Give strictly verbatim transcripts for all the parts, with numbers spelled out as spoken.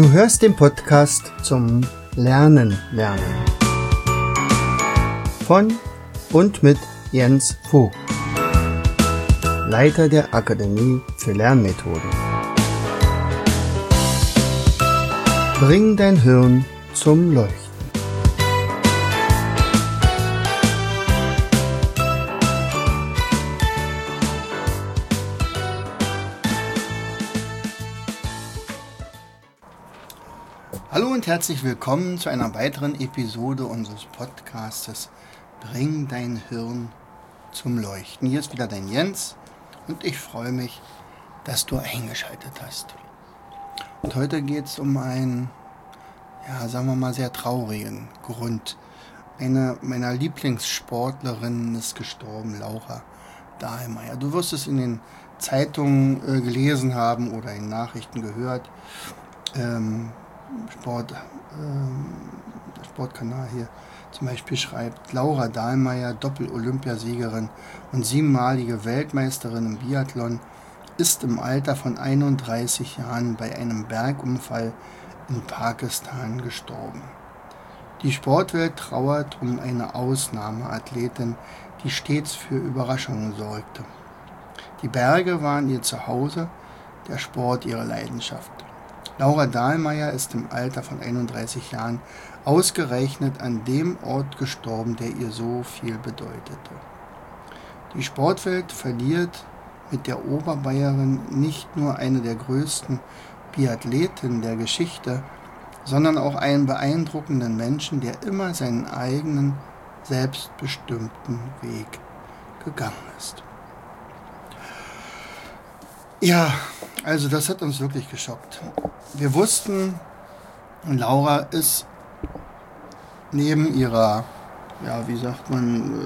Du hörst den Podcast zum Lernen lernen von und mit Jens Vogt, Leiter der Akademie für Lernmethoden. Bring dein Hirn zum Leuchten. Hallo und herzlich willkommen zu einer weiteren Episode unseres Podcastes Bring dein Hirn zum Leuchten. Hier ist wieder dein Jens und ich freue mich, dass du eingeschaltet hast. Und heute geht es um einen, ja, sagen wir mal, sehr traurigen Grund. Eine meiner Lieblingssportlerinnen ist gestorben, Laura Dahlmeier. Du wirst es in den Zeitungen äh, gelesen haben oder in Nachrichten gehört. Ähm, Sport, ähm, der Sportkanal hier zum Beispiel schreibt: Laura Dahlmeier, Doppel-Olympiasiegerin und siebenmalige Weltmeisterin im Biathlon, ist im Alter von einunddreißig Jahren bei einem Bergunfall in Pakistan gestorben. Die Sportwelt trauert um eine Ausnahmeathletin, die stets für Überraschungen sorgte. Die Berge waren ihr Zuhause, der Sport ihre Leidenschaft. Laura Dahlmeier ist im Alter von einunddreißig Jahren ausgerechnet an dem Ort gestorben, der ihr so viel bedeutete. Die Sportwelt verliert mit der Oberbayerin nicht nur eine der größten Biathletinnen der Geschichte, sondern auch einen beeindruckenden Menschen, der immer seinen eigenen, selbstbestimmten Weg gegangen ist. Ja, also das hat uns wirklich geschockt. Wir wussten, Laura ist neben ihrer, ja, wie sagt man,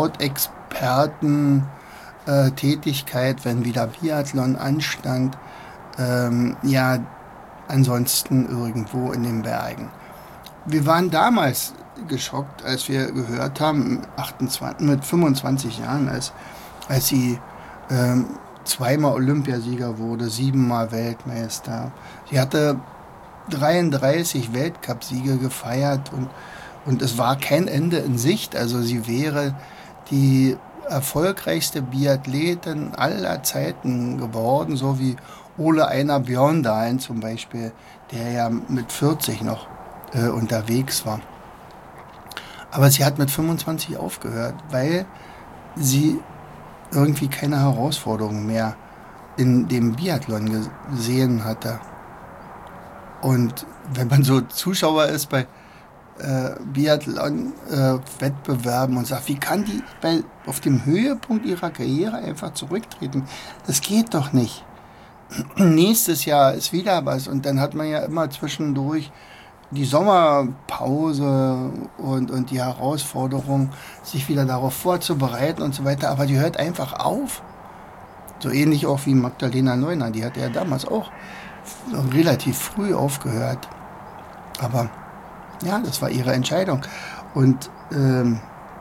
Sportexperten-Tätigkeit, wenn wieder Biathlon anstand, ähm, ja, ansonsten irgendwo in den Bergen. Wir waren damals geschockt, als wir gehört haben, achtundzwanzig, mit fünfundzwanzig Jahren, als, als sie ähm, zweimal Olympiasieger wurde, siebenmal Weltmeister. Sie hatte dreiunddreißig Weltcupsiege gefeiert und, und es war kein Ende in Sicht. Also sie wäre die erfolgreichste Biathletin aller Zeiten geworden, so wie Ole Einar Bjørndalen zum Beispiel, der ja mit vierzig noch äh, unterwegs war. Aber sie hat mit fünfundzwanzig aufgehört, weil sie irgendwie keine Herausforderung mehr in dem Biathlon gesehen hatte. Und wenn man so Zuschauer ist bei äh, Biathlon-Wettbewerben äh, und sagt, wie kann die bei, auf dem Höhepunkt ihrer Karriere einfach zurücktreten? Das geht doch nicht. Nächstes Jahr ist wieder was und dann hat man ja immer zwischendurch die Sommerpause und, und die Herausforderung, sich wieder darauf vorzubereiten und so weiter, aber die hört einfach auf. So ähnlich auch wie Magdalena Neuner, die hat ja damals auch relativ früh aufgehört. Aber ja, das war ihre Entscheidung. Und ähm,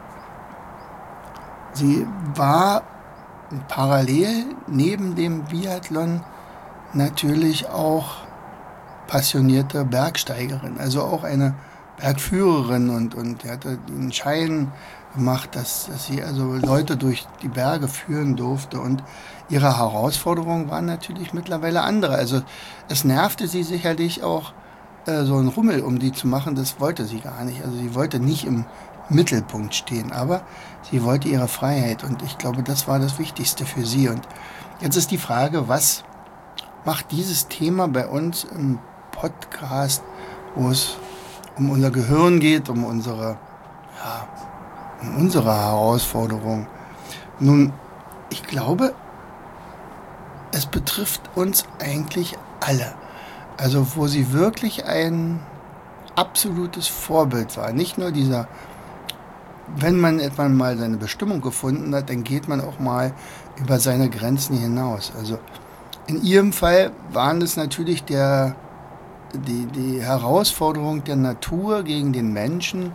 sie war parallel neben dem Biathlon natürlich auch passionierte Bergsteigerin, also auch eine Bergführerin und, und die hatte den Schein gemacht, dass, dass sie also Leute durch die Berge führen durfte und ihre Herausforderungen waren natürlich mittlerweile andere. Also es nervte sie sicherlich auch, äh, so einen Rummel um die zu machen, das wollte sie gar nicht. Also sie wollte nicht im Mittelpunkt stehen, aber sie wollte ihre Freiheit und ich glaube, das war das Wichtigste für sie. Und jetzt ist die Frage, was macht dieses Thema bei uns im Podcast, wo es um unser Gehirn geht, um unsere, ja, um unsere Herausforderung. Nun, ich glaube, es betrifft uns eigentlich alle. Also wo sie wirklich ein absolutes Vorbild war. Nicht nur dieser, wenn man etwa mal seine Bestimmung gefunden hat, dann geht man auch mal über seine Grenzen hinaus. Also in ihrem Fall waren es natürlich der, die, die Herausforderung der Natur gegen den Menschen,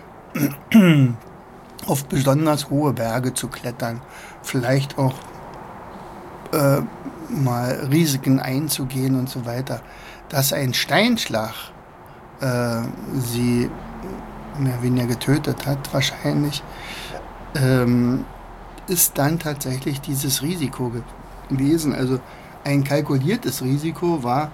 auf besonders hohe Berge zu klettern, vielleicht auch äh, mal Risiken einzugehen und so weiter. Dass ein Steinschlag äh, sie mehr oder weniger getötet hat, wahrscheinlich, ähm, ist dann tatsächlich dieses Risiko gewesen. Also ein kalkuliertes Risiko war,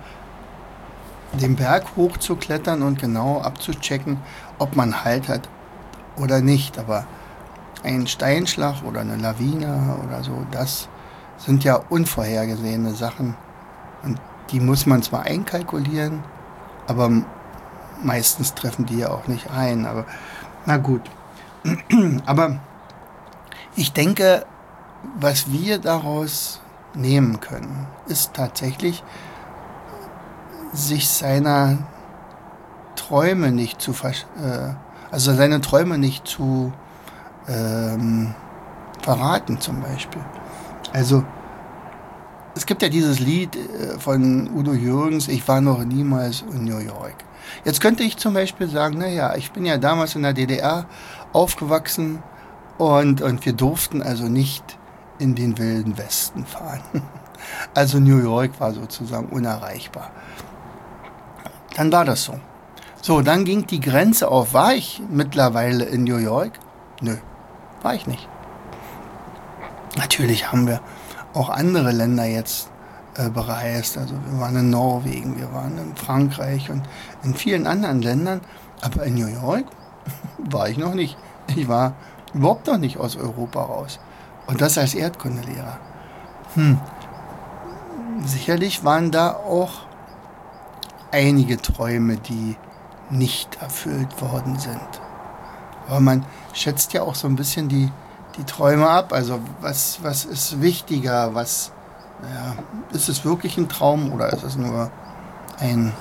den Berg hochzuklettern und genau abzuchecken, ob man Halt hat oder nicht. Aber ein Steinschlag oder eine Lawine oder so, das sind ja unvorhergesehene Sachen. Und die muss man zwar einkalkulieren, aber meistens treffen die ja auch nicht ein. Aber na gut. Aber ich denke, was wir daraus nehmen können, ist tatsächlich, sich seiner Träume nicht zu versch- äh, also seine Träume nicht zu ähm, verraten zum Beispiel. Also es gibt ja dieses Lied äh, von Udo Jürgens, ich war noch niemals in New York. Jetzt könnte ich zum Beispiel sagen, naja, ich bin ja damals in der D D R aufgewachsen und, und wir durften also nicht in den wilden Westen fahren. Also New York war sozusagen unerreichbar. Dann war das so. So, dann ging die Grenze auf. War ich mittlerweile in New York? Nö, war ich nicht. Natürlich haben wir auch andere Länder jetzt äh, bereist. Also wir waren in Norwegen, wir waren in Frankreich und in vielen anderen Ländern. Aber in New York war ich noch nicht. Ich war überhaupt noch nicht aus Europa raus. Und das als Erdkundelehrer. Hm. Sicherlich waren da auch einige Träume, die nicht erfüllt worden sind. Aber man schätzt ja auch so ein bisschen die, die Träume ab. Also was, was ist wichtiger? Was, ja, ist es wirklich ein Traum oder ist es nur ein,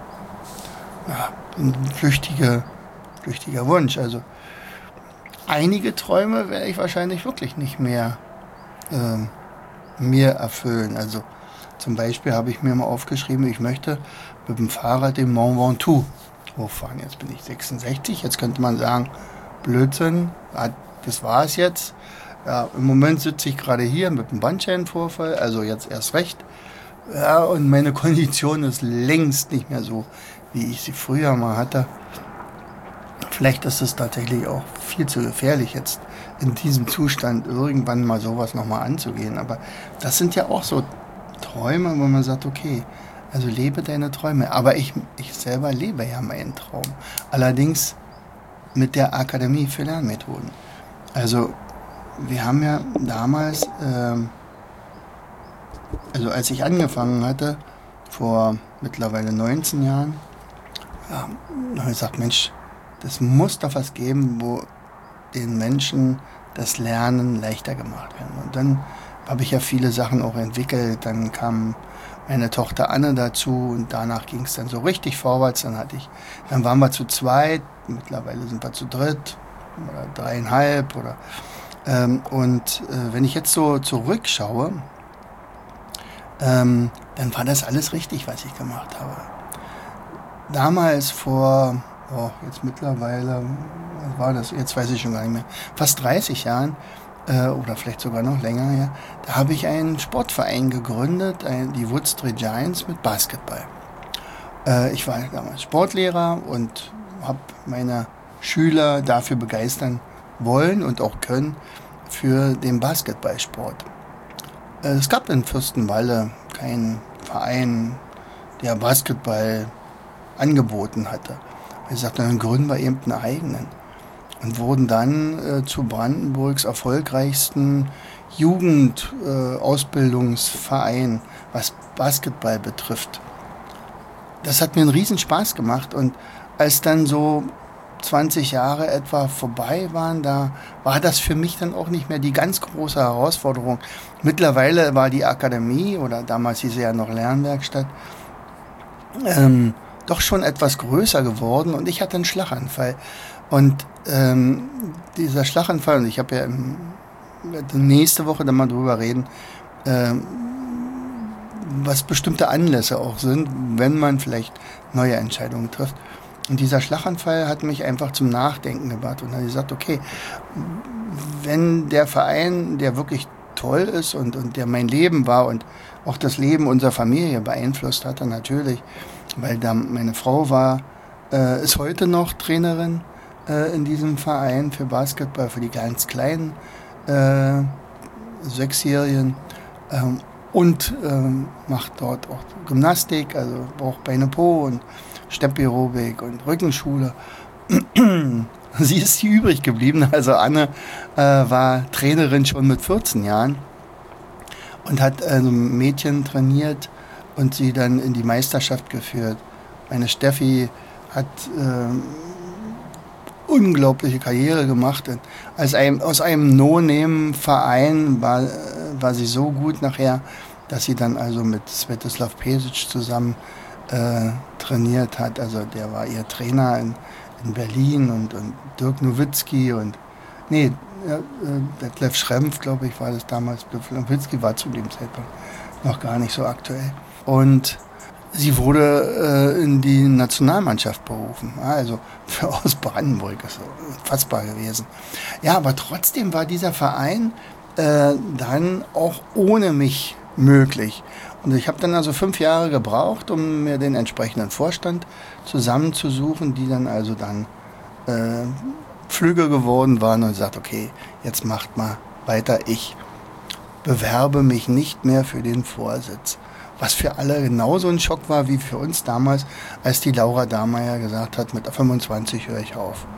ja, ein flüchtiger, flüchtiger Wunsch? Also einige Träume werde ich wahrscheinlich wirklich nicht mehr ähm, mir erfüllen. Also zum Beispiel habe ich mir mal aufgeschrieben, ich möchte mit dem Fahrrad den Mont Ventoux hochfahren. Jetzt bin ich sechsundsechzig, jetzt könnte man sagen, Blödsinn, das war es jetzt. Ja, im Moment sitze ich gerade hier mit einem Bandscheibenvorfall, also jetzt erst recht. Ja, und meine Kondition ist längst nicht mehr so, wie ich sie früher mal hatte. Vielleicht ist es tatsächlich auch viel zu gefährlich, jetzt in diesem Zustand irgendwann mal sowas nochmal anzugehen. Aber das sind ja auch so Träume, wo man sagt, okay, also lebe deine Träume. Aber ich, ich selber lebe ja meinen Traum. Allerdings mit der Akademie für Lernmethoden. Also wir haben ja damals, ähm, also als ich angefangen hatte, vor mittlerweile neunzehn Jahren, ja, habe ich gesagt, Mensch, das muss doch was geben, wo den Menschen das Lernen leichter gemacht werden. Und dann habe ich ja viele Sachen auch entwickelt. Dann kam meine Tochter Anne dazu und danach ging es dann so richtig vorwärts. Dann hatte ich, dann waren wir zu zweit, mittlerweile sind wir zu dritt oder dreieinhalb oder ähm, und äh, wenn ich jetzt so zurückschaue, ähm, dann war das alles richtig, was ich gemacht habe. Damals vor, oh, jetzt mittlerweile, was war das? Jetzt weiß ich schon gar nicht mehr, fast dreißig Jahren, oder vielleicht sogar noch länger her, da habe ich einen Sportverein gegründet, die Wood Street Giants mit Basketball. Ich war damals Sportlehrer und habe meine Schüler dafür begeistern wollen und auch können für den Basketballsport. Es gab in Fürstenwalde keinen Verein, der Basketball angeboten hatte. Ich sagte, dann gründen wir eben einen eigenen. Und wurden dann äh, zu Brandenburgs erfolgreichsten Jugendausbildungsverein, äh, was Basketball betrifft. Das hat mir einen riesen Spaß gemacht und als dann so zwanzig Jahre etwa vorbei waren, da war das für mich dann auch nicht mehr die ganz große Herausforderung. Mittlerweile war die Akademie, oder damals hieß sie ja noch Lernwerkstatt, ähm, doch schon etwas größer geworden und ich hatte einen Schlaganfall. Und ähm, dieser Schlaganfall, und ich habe ja im, nächste Woche dann mal drüber reden, ähm, was bestimmte Anlässe auch sind, wenn man vielleicht neue Entscheidungen trifft. Und dieser Schlaganfall hat mich einfach zum Nachdenken gebracht und dann habe ich gesagt, okay, wenn der Verein, der wirklich toll ist und, und der mein Leben war und auch das Leben unserer Familie beeinflusst hatte natürlich, weil da meine Frau war, äh, ist heute noch Trainerin äh, in diesem Verein für Basketball, für die ganz kleinen äh, Sechsjährigen ähm, und ähm, macht dort auch Gymnastik, also auch Beine Po und Steppirobik und Rückenschule. Sie ist die übrig geblieben. Also Anne äh, war Trainerin schon mit vierzehn Jahren und hat also Mädchen trainiert und sie dann in die Meisterschaft geführt. Meine Steffi hat äh, unglaubliche Karriere gemacht. Und als ein, aus einem No-Name-Verein war, war sie so gut nachher, dass sie dann also mit Svetislav Pesic zusammen äh, trainiert hat. Also der war ihr Trainer in, in Berlin und, und Dirk Nowitzki und nee, äh, Detlef Schrempf, glaube ich, war das damals. Nowitzki war zu dem Zeitpunkt noch gar nicht so aktuell. Und sie wurde äh, in die Nationalmannschaft berufen. Also für aus Brandenburg ist unfassbar gewesen. Ja, aber trotzdem war dieser Verein äh, dann auch ohne mich möglich. Und ich habe dann also fünf Jahre gebraucht, um mir den entsprechenden Vorstand zusammenzusuchen, die dann also dann äh, Flüge geworden waren und gesagt, okay, jetzt macht mal weiter. Ich bewerbe mich nicht mehr für den Vorsitz. Was für alle genauso ein Schock war wie für uns damals, als die Laura Dahlmeier gesagt hat, mit fünfundzwanzig höre ich auf.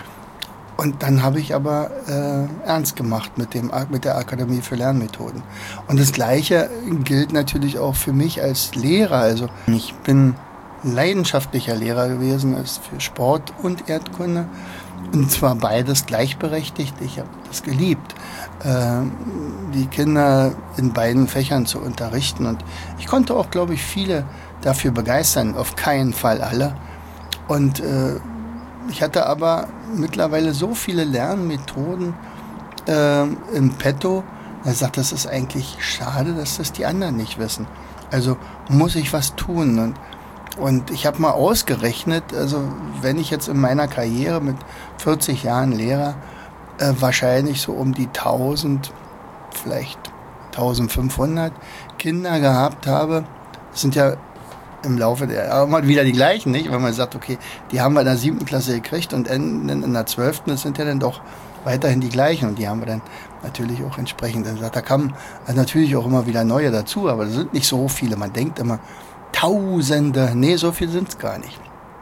Und dann habe ich aber äh, ernst gemacht mit, dem, mit der Akademie für Lernmethoden. Und das Gleiche gilt natürlich auch für mich als Lehrer. Also ich bin leidenschaftlicher Lehrer gewesen, ist für Sport und Erdkunde. Und zwar beides gleichberechtigt. Ich habe das geliebt, äh, die Kinder in beiden Fächern zu unterrichten. Und ich konnte auch, glaube ich, viele dafür begeistern. Auf keinen Fall alle. Und äh, ich hatte aber mittlerweile so viele Lernmethoden äh, im Petto, er sagt, das ist eigentlich schade, dass das die anderen nicht wissen. Also muss ich was tun. Und, und ich habe mal ausgerechnet, also wenn ich jetzt in meiner Karriere mit vierzig Jahren Lehrer äh, wahrscheinlich so um die tausend, vielleicht eintausendfünfhundert Kinder gehabt habe, das sind ja im Laufe der Jahre mal wieder die gleichen, nicht? Wenn man sagt, okay, die haben wir in der siebten Klasse gekriegt und enden in der zwölften, das sind ja dann doch weiterhin die gleichen und die haben wir dann natürlich auch entsprechend gesagt. Da kamen natürlich auch immer wieder neue dazu, aber das sind nicht so viele. Man denkt immer, Tausende, nee, so viel sind es gar nicht.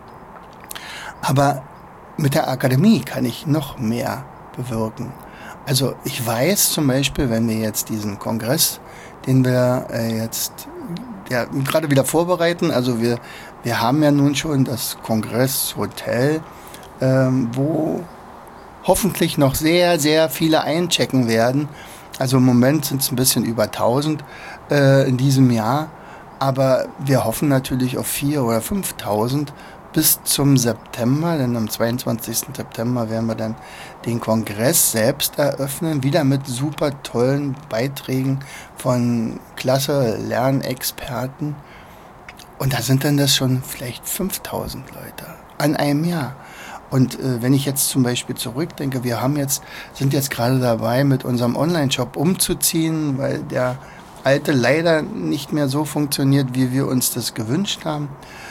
Aber mit der Akademie kann ich noch mehr bewirken. Also ich weiß zum Beispiel, wenn wir jetzt diesen Kongress, den wir äh, jetzt ja, gerade wieder vorbereiten. Also wir, wir haben ja nun schon das Kongresshotel, ähm, wo hoffentlich noch sehr, sehr viele einchecken werden. Also im Moment sind es ein bisschen über tausend äh, in diesem Jahr. Aber wir hoffen natürlich auf viertausend oder fünftausend bis zum September, denn am zweiundzwanzigsten September werden wir dann den Kongress selbst eröffnen, wieder mit super tollen Beiträgen von klasse Lernexperten. Und da sind dann das schon vielleicht fünftausend Leute an einem Jahr. Und äh, wenn ich jetzt zum Beispiel zurückdenke, wir haben jetzt, sind jetzt gerade dabei, mit unserem Online-Shop umzuziehen, weil der alte leider nicht mehr so funktioniert, wie wir uns das gewünscht haben.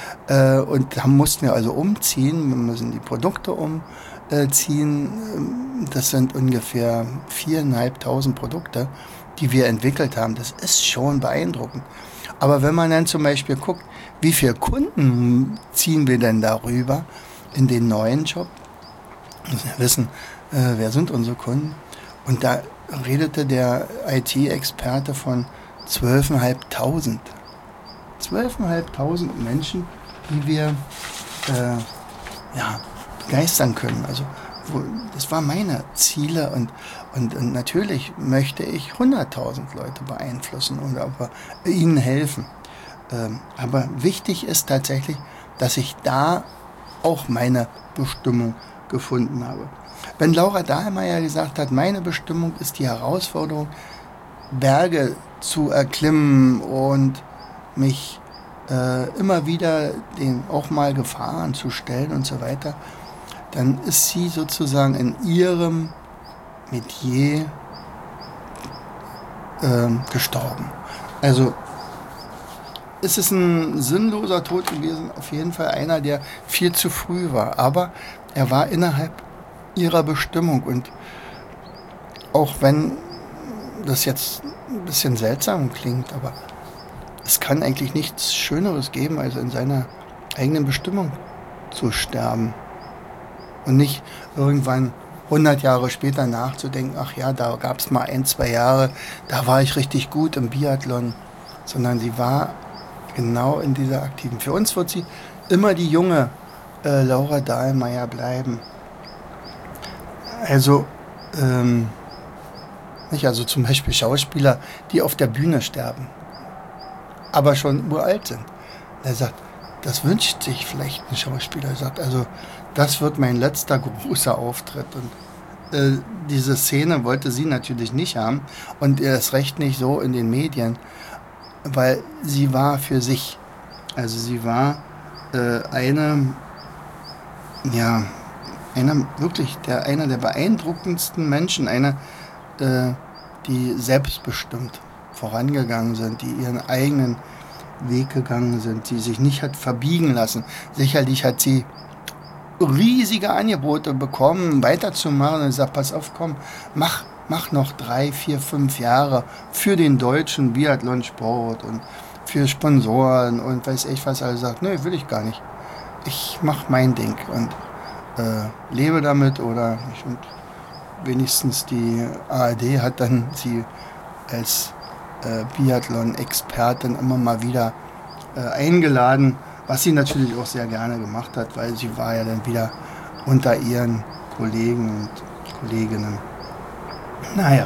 Und da mussten wir also umziehen, wir müssen die Produkte umziehen. Das sind ungefähr viertausendfünfhundert Produkte, die wir entwickelt haben. Das ist schon beeindruckend. Aber wenn man dann zum Beispiel guckt, wie viele Kunden ziehen wir denn darüber in den neuen Job, müssen wir wissen, wer sind unsere Kunden. Und da redete der I T-Experte von zwölftausendfünfhundert. zwölftausendfünfhundert Menschen, die wir äh, ja, begeistern können. Also wo, das waren meine Ziele und, und, und natürlich möchte ich hunderttausend Leute beeinflussen oder aber ihnen helfen. Ähm, aber wichtig ist tatsächlich, dass ich da auch meine Bestimmung gefunden habe. Wenn Laura Dahlmeier gesagt hat, meine Bestimmung ist die Herausforderung, Berge zu erklimmen und mich äh, immer wieder den auch mal Gefahren zu stellen und so weiter, dann ist sie sozusagen in ihrem Metier ähm, gestorben. Also es ist ein sinnloser Tod gewesen, auf jeden Fall einer, der viel zu früh war. Aber er war innerhalb ihrer Bestimmung. Und auch wenn das jetzt ein bisschen seltsam klingt, aber es kann eigentlich nichts Schöneres geben, als in seiner eigenen Bestimmung zu sterben. Und nicht irgendwann hundert Jahre später nachzudenken, ach ja, da gab es mal ein, zwei Jahre, da war ich richtig gut im Biathlon. Sondern sie war genau in dieser aktiven. Für uns wird sie immer die junge äh, Laura Dahlmeier bleiben. Also, ähm, nicht, also zum Beispiel Schauspieler, die auf der Bühne sterben, aber schon uralt sind. Er sagt, das wünscht sich vielleicht ein Schauspieler. Er sagt, also das wird mein letzter großer Auftritt. Und äh, diese Szene wollte sie natürlich nicht haben und erst recht nicht so in den Medien, weil sie war für sich. Also sie war äh, eine, ja, einer wirklich der, einer der beeindruckendsten Menschen, eine, äh, die selbstbestimmt vorangegangen sind, die ihren eigenen Weg gegangen sind, die sich nicht hat verbiegen lassen. Sicherlich hat sie riesige Angebote bekommen, weiterzumachen und sagt, pass auf, komm, mach, mach noch drei, vier, fünf Jahre für den deutschen Biathlonsport und für Sponsoren und weiß ich was. Also sagt, nö, will ich gar nicht. Ich mach mein Ding und äh, lebe damit oder nicht. Und wenigstens die A R D hat dann sie als äh, Biathlon-Expertin immer mal wieder äh, eingeladen, was sie natürlich auch sehr gerne gemacht hat, weil sie war ja dann wieder unter ihren Kollegen und Kolleginnen. Naja.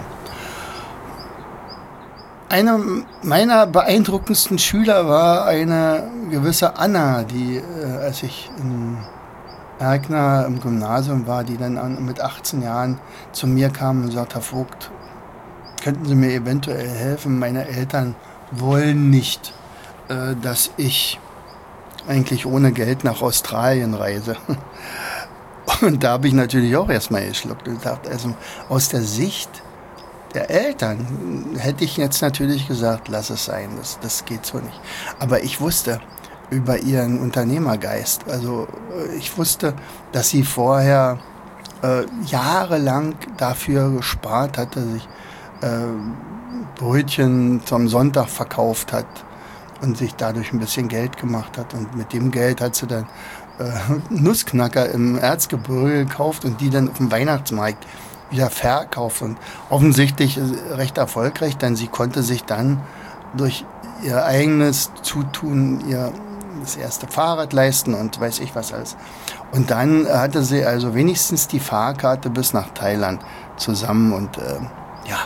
Einer meiner beeindruckendsten Schüler war eine gewisse Anna, die, äh, als ich in Erkner im Gymnasium war, die dann an, mit achtzehn Jahren zu mir kam und sagte, Herr Vogt, könnten Sie mir eventuell helfen? Meine Eltern wollen nicht, äh, dass ich eigentlich ohne Geld nach Australien reise. Und da habe ich natürlich auch erstmal geschluckt und gesagt, also aus der Sicht der Eltern hätte ich jetzt natürlich gesagt, lass es sein, das, das geht so nicht. Aber ich wusste über ihren Unternehmergeist, also ich wusste, dass sie vorher äh, jahrelang dafür gespart hatte, sich äh, Brötchen zum Sonntag verkauft hat und sich dadurch ein bisschen Geld gemacht hat. Und mit dem Geld hat sie dann äh, Nussknacker im Erzgebirge gekauft und die dann auf dem Weihnachtsmarkt wieder verkauft. Und offensichtlich recht erfolgreich, denn sie konnte sich dann durch ihr eigenes Zutun ihr das erste Fahrrad leisten und weiß ich was alles. Und dann hatte sie also wenigstens die Fahrkarte bis nach Thailand zusammen und äh, ja.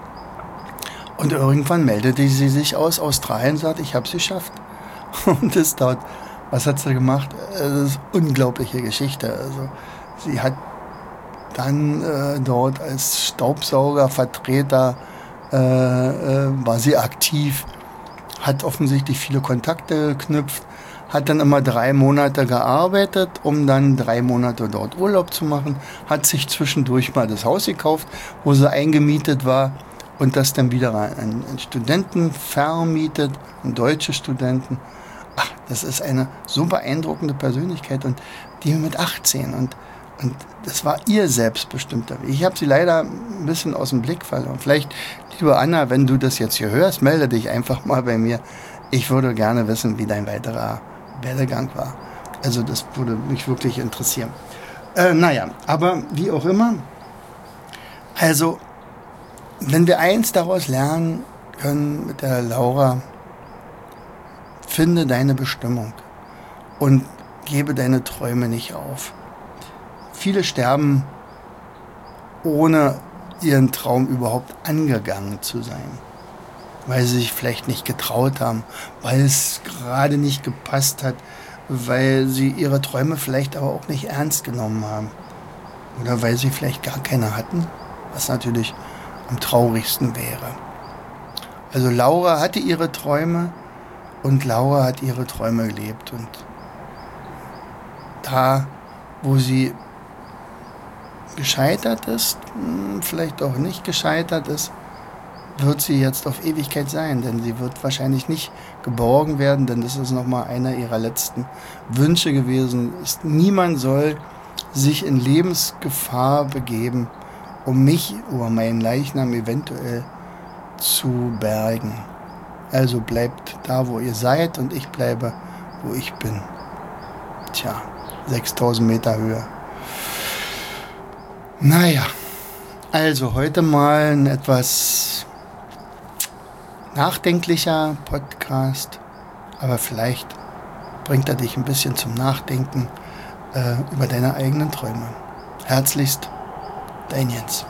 Und irgendwann meldete sie sich aus Australien und sagte, ich habe es geschafft. Und das dort, was hat sie gemacht? Das ist eine unglaubliche Geschichte. Also sie hat dann äh, dort als Staubsaugervertreter äh, äh, war sie aktiv, hat offensichtlich viele Kontakte geknüpft, hat dann immer drei Monate gearbeitet, um dann drei Monate dort Urlaub zu machen, hat sich zwischendurch mal das Haus gekauft, wo sie eingemietet war und das dann wieder an, an Studenten vermietet, an deutsche Studenten. Ach, das ist eine so beeindruckende Persönlichkeit und die mit achtzehn und Und das war ihr selbstbestimmter Weg. Ich habe sie leider ein bisschen aus dem Blick verloren. Vielleicht, liebe Anna, wenn du das jetzt hier hörst, melde dich einfach mal bei mir. Ich würde gerne wissen, wie dein weiterer Werdegang war. Also das würde mich wirklich interessieren. Äh, naja, aber wie auch immer. Also, wenn wir eins daraus lernen können mit der Laura, finde deine Bestimmung und gebe deine Träume nicht auf. Viele sterben, ohne ihren Traum überhaupt angegangen zu sein, weil sie sich vielleicht nicht getraut haben, weil es gerade nicht gepasst hat, weil sie ihre Träume vielleicht aber auch nicht ernst genommen haben oder weil sie vielleicht gar keine hatten, was natürlich am traurigsten wäre. Also Laura hatte ihre Träume und Laura hat ihre Träume gelebt und da, wo sie gescheitert ist, vielleicht auch nicht gescheitert ist, wird sie jetzt auf Ewigkeit sein, denn sie wird wahrscheinlich nicht geborgen werden, denn das ist nochmal einer ihrer letzten Wünsche gewesen. Ist, niemand soll sich in Lebensgefahr begeben, um mich oder meinen Leichnam eventuell zu bergen. Also bleibt da, wo ihr seid, und ich bleibe, wo ich bin. Tja, sechstausend Meter Höhe. Naja, also heute mal ein etwas nachdenklicher Podcast, aber vielleicht bringt er dich ein bisschen zum Nachdenken äh, über deine eigenen Träume. Herzlichst, dein Jens.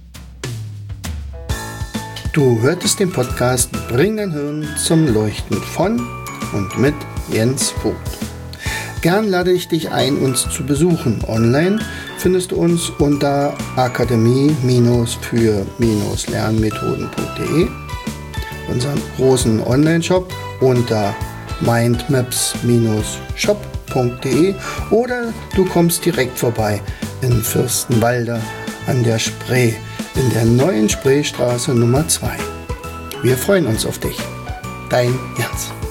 Du hörtest den Podcast Bring dein Hirn zum Leuchten von und mit Jens Vogt. Gern lade ich dich ein, uns zu besuchen. Online findest du uns unter akademie für lernmethoden punkt de, unseren großen Online-Shop unter mindmaps shop punkt de, oder du kommst direkt vorbei in Fürstenwalde an der Spree, in der neuen Spreestraße Nummer zwei. Wir freuen uns auf dich. Dein Jens.